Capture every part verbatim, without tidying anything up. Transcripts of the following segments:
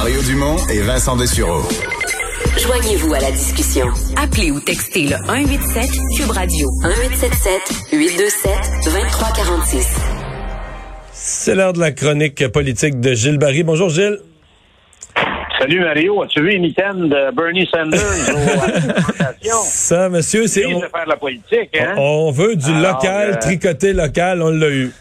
Mario Dumont et Vincent Dessureau. Joignez-vous à la discussion. Appelez ou textez le un huit sept Cube Radio un huit sept sept huit deux sept deux trois quatre six. C'est l'heure de la chronique politique de Gilles Barry. Bonjour Gilles. Salut Mario, as-tu vu les mitaines de Bernie Sanders au, à la Ça, monsieur, c'est... On, de faire de la politique, hein? on veut du Alors, local, euh, tricoté local, on l'a eu.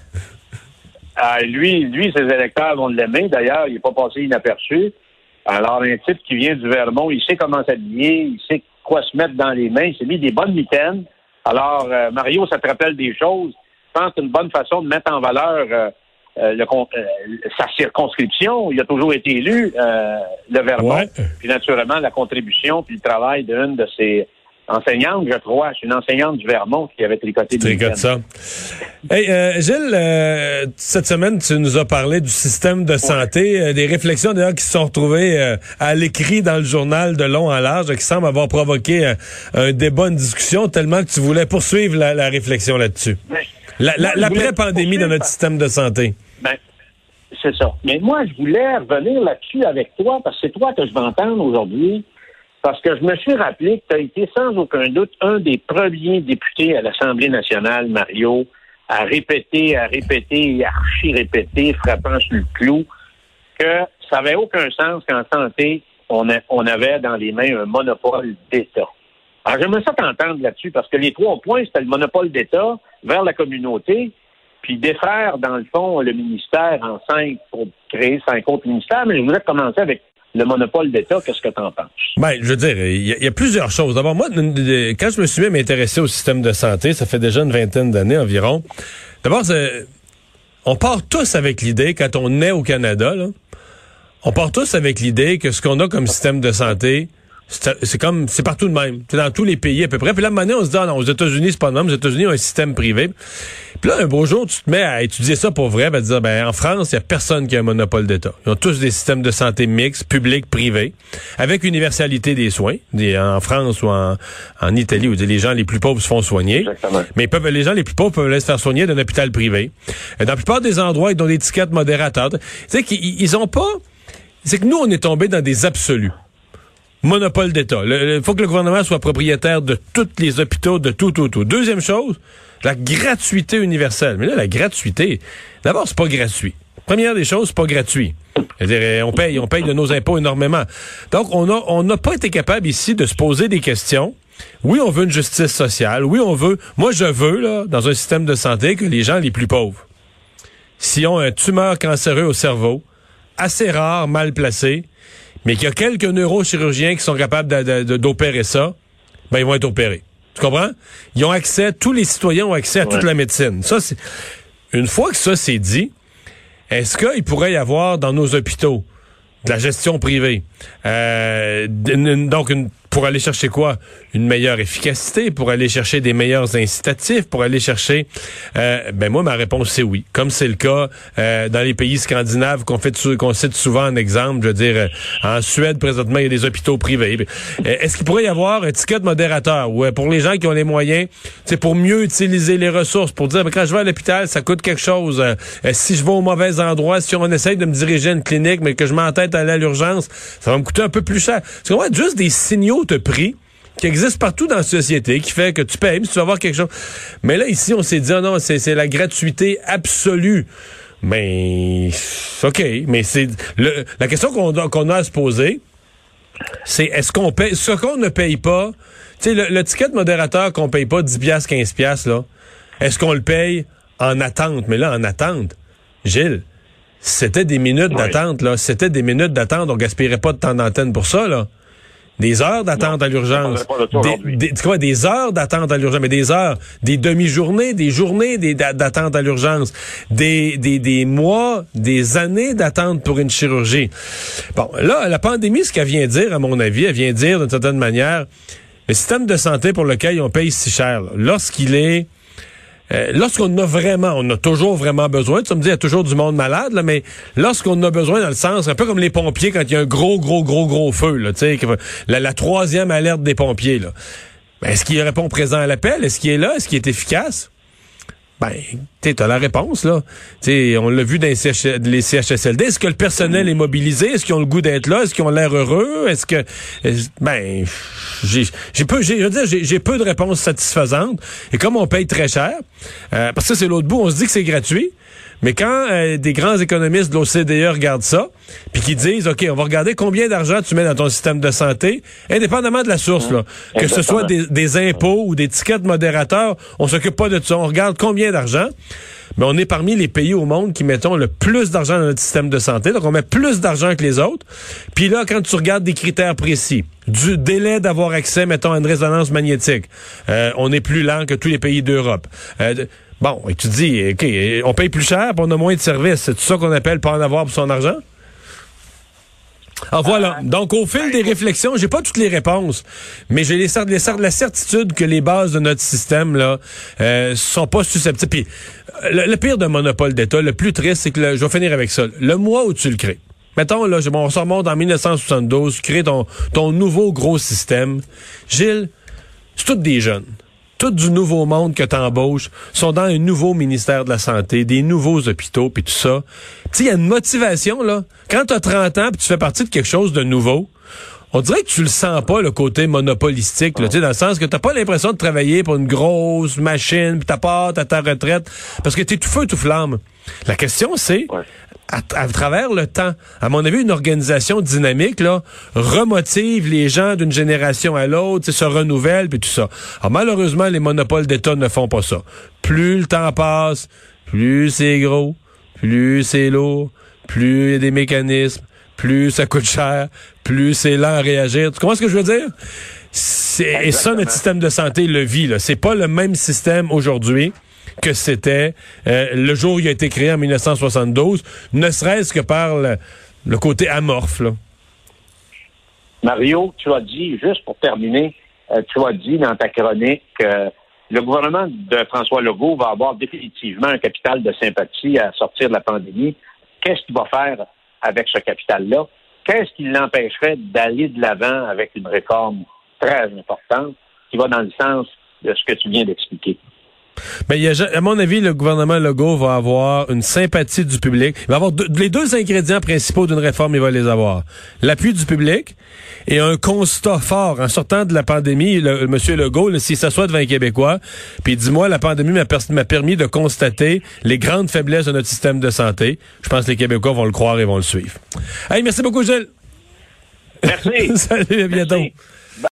Ah, lui, lui, ses électeurs vont l'aimer. D'ailleurs, il n'est pas passé inaperçu. Alors, un type qui vient du Vermont, il sait comment s'habiller, il sait quoi se mettre dans les mains, il s'est mis des bonnes mitaines. Alors, euh, Mario, ça te rappelle des choses. Je pense que c'est une bonne façon de mettre en valeur euh, euh, le, euh, sa circonscription. Il a toujours été élu, euh, le Vermont. Ouais. Puis, naturellement, la contribution puis le travail d'une de ses enseignante, je crois. C'est une enseignante du Vermont qui avait tricoté des Tricote ça. Hey, euh, Gilles, euh, cette semaine, tu nous as parlé du système de santé, ouais. euh, des réflexions d'ailleurs qui se sont retrouvées euh, à l'écrit dans le journal de long en large, qui semblent avoir provoqué euh, un débat, une discussion, tellement que tu voulais poursuivre la, la réflexion là-dessus. Mais, la, la, l'après-pandémie dans notre système de santé. Ben, c'est ça. Mais moi, je voulais revenir là-dessus avec toi, parce que c'est toi que je vais entendre aujourd'hui. Parce que je me suis rappelé que tu as été sans aucun doute un des premiers députés à l'Assemblée nationale, Mario, à répéter, à répéter, et archi-répéter, frappant sur le clou, que ça n'avait aucun sens qu'en santé, on, a, on avait dans les mains un monopole d'État. Alors, j'aimerais ça t'entendre là-dessus, parce que les trois points, c'était le monopole d'État vers la communauté, puis défaire, dans le fond, le ministère en cinq pour créer cinq autres ministères, mais je voudrais commencer avec le monopole d'État, qu'est-ce que tu en penses? Ben, je veux dire, il y, y a plusieurs choses. D'abord, moi, quand je me suis même intéressé au système de santé, ça fait déjà une vingtaine d'années environ. D'abord, c'est, on part tous avec l'idée, quand on est au Canada, là, on part tous avec l'idée que ce qu'on a comme système de santé, c'est, c'est comme, c'est partout de même. C'est dans tous les pays à peu près. Puis là, à un moment donné, on se dit, ah non, aux États-Unis, c'est pas de même. Aux États-Unis, ont un système privé. Puis là, un beau jour, tu te mets à étudier ça pour vrai, ben, dire, ben, en France, il y a personne qui a un monopole d'État. Ils ont tous des systèmes de santé mixtes, publics, privés, avec universalité des soins. Des, en France ou en, en Italie, où les gens les plus pauvres se font soigner. Exactement. Mais ils peuvent, les gens les plus pauvres peuvent aller se faire soigner d'un hôpital privé. Et dans la plupart des endroits, ils ont des étiquettes modérateurs. Tu sais qu'ils ils ont pas, c'est que nous, on est tombé dans des absolus. Monopole d'État. Il faut que le gouvernement soit propriétaire de tous les hôpitaux, de tout, tout, tout. Deuxième chose, la gratuité universelle. Mais là, la gratuité, d'abord, c'est pas gratuit. Première des choses, c'est pas gratuit. C'est-à-dire, on paye, on paye de nos impôts énormément. Donc, on a, on n'a pas été capable ici de se poser des questions. Oui, on veut une justice sociale. Oui, on veut, moi, je veux, là, dans un système de santé, que les gens les plus pauvres, s'ils ont un tumeur cancéreux au cerveau, assez rare, mal placé, mais qu'il y a quelques neurochirurgiens qui sont capables de, de, d'opérer ça, ben ils vont être opérés. Tu comprends? Ils ont accès, tous les citoyens ont accès à ouais. toute la médecine. Ça, c'est une fois que ça c'est dit, est-ce qu'il pourrait y avoir dans nos hôpitaux de la gestion privée? Euh, donc, une, pour aller chercher quoi? Une meilleure efficacité, pour aller chercher des meilleurs incitatifs, pour aller chercher... Euh, ben moi, ma réponse, c'est oui. Comme c'est le cas euh, dans les pays scandinaves qu'on fait qu'on cite souvent en exemple. Je veux dire, euh, en Suède, présentement, il y a des hôpitaux privés. Euh, est-ce qu'il pourrait y avoir un ticket de modérateur ou euh, pour les gens qui ont les moyens, c'est pour mieux utiliser les ressources, pour dire, ben, quand je vais à l'hôpital, ça coûte quelque chose. Euh, euh, si je vais au mauvais endroit, si on essaye de me diriger à une clinique, mais que je m'entête à aller à l'urgence, ça va me coûter un peu plus cher. Tu comprends? Juste des signaux de prix qui existent partout dans la société, qui fait que tu payes, si tu vas avoir quelque chose. Mais là, ici, on s'est dit, oh non, c'est, c'est la gratuité absolue. Mais, OK, mais c'est le, la question qu'on a, qu'on a à se poser, c'est est-ce qu'on paye, ce qu'on ne paye pas, tu sais, le, le ticket de modérateur qu'on paye pas dix piastres, quinze piastres, là, est-ce qu'on le paye en attente? Mais là, en attente, Gilles, c'était des minutes oui. d'attente, là. C'était des minutes d'attente. On gaspillerait pas de temps d'antenne pour ça, là. Des heures d'attente non, à l'urgence. Des, des, tu vois, des heures d'attente à l'urgence, mais des heures, des demi-journées, des journées des, d'attente à l'urgence, des, des, des mois, des années d'attente pour une chirurgie. Bon, là, la pandémie, ce qu'elle vient dire, à mon avis, elle vient dire, d'une certaine manière, le système de santé pour lequel on paye si cher, là, lorsqu'il est Euh, lorsqu'on a vraiment, on a toujours vraiment besoin, tu me dis, il y a toujours du monde malade, là, mais lorsqu'on a besoin, dans le sens, un peu comme les pompiers quand il y a un gros, gros, gros, gros feu, là, tu sais, la, la troisième alerte des pompiers, là. Ben, est-ce qu'il répond présent à l'appel? Est-ce qu'il est là? Est-ce qu'il est efficace? Ben, tu as la réponse, là. T'sais, on l'a vu dans les, C H, les C H S L D. Est-ce que le personnel est mobilisé? Est-ce qu'ils ont le goût d'être là? Est-ce qu'ils ont l'air heureux? Est-ce que... Est ben, j'ai, j'ai peu, j'ai, je veux dire, j'ai, j'ai peu de réponses satisfaisantes. Et comme on paye très cher, euh, parce que c'est l'autre bout, on se dit que c'est gratuit. Mais quand euh, des grands économistes de l'O C D E regardent ça, puis qu'ils disent, OK, on va regarder combien d'argent tu mets dans ton système de santé, indépendamment de la source, là, que ce soit des, des impôts ou des tickets de modérateurs, on s'occupe pas de ça. On regarde combien d'argent. Mais on est parmi les pays au monde qui mettons le plus d'argent dans notre système de santé. Donc, on met plus d'argent que les autres. Puis là, quand tu regardes des critères précis, du délai d'avoir accès, mettons, à une résonance magnétique, euh, on est plus lent que tous les pays d'Europe. Euh, Bon, et tu dis, OK, on paye plus cher, puis on a moins de services. C'est tout ça qu'on appelle pas en avoir pour son argent? Ah, voilà. Donc, au fil des réflexions, j'ai pas toutes les réponses, mais j'ai les, les, la certitude que les bases de notre système, là, euh, sont pas susceptibles. Puis, le, le pire d'un monopole d'État, le plus triste, c'est que, le, je vais finir avec ça, le mois où tu le crées. Mettons, là, bon, on se remonte en dix-neuf cent soixante-douze, tu crées ton, ton nouveau gros système. Gilles, c'est tous des jeunes. Tout du nouveau monde que t'embauches sont dans un nouveau ministère de la Santé, des nouveaux hôpitaux, puis tout ça. Tu sais, il y a une motivation, là. Quand t'as trente ans, puis tu fais partie de quelque chose de nouveau, on dirait que tu le sens pas, le côté monopolistique, là, tu sais, dans le sens que t'as pas l'impression de travailler pour une grosse machine, puis t'as pas à ta retraite, parce que t'es tout feu, tout flamme. La question, c'est... Ouais. À, à travers le temps, à mon avis, une organisation dynamique là remotive les gens d'une génération à l'autre, se renouvelle puis tout ça. Alors malheureusement, les monopoles d'État ne font pas ça. Plus le temps passe, plus c'est gros, plus c'est lourd, plus il y a des mécanismes, plus ça coûte cher, plus c'est lent à réagir. Tu comprends ce que je veux dire? C'est, et ça, notre système de santé le vit. Là. C'est pas le même système aujourd'hui que c'était euh, le jour où il a été créé en dix-neuf cent soixante-douze, ne serait-ce que par le, le côté amorphe. Là. Mario, tu as dit, juste pour terminer, euh, tu as dit dans ta chronique que euh, le gouvernement de François Legault va avoir définitivement un capital de sympathie à sortir de la pandémie. Qu'est-ce qu'il va faire avec ce capital-là? Qu'est-ce qui l'empêcherait d'aller de l'avant avec une réforme très importante qui va dans le sens de ce que tu viens d'expliquer? Ben, il y a, à mon avis, le gouvernement Legault va avoir une sympathie du public. Il va avoir deux, les deux ingrédients principaux d'une réforme, il va les avoir. L'appui du public et un constat fort. En sortant de la pandémie, le, le monsieur Legault, s'il s'assoit devant les Québécois, puis dis-moi, la pandémie m'a, per- m'a permis de constater les grandes faiblesses de notre système de santé. Je pense que les Québécois vont le croire et vont le suivre. Hey, merci beaucoup, Gilles. Merci. Salut, à bientôt. Merci.